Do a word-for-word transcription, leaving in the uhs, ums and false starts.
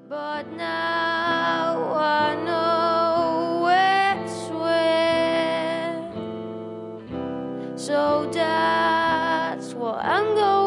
but now I know it's where. So that's what I'm going.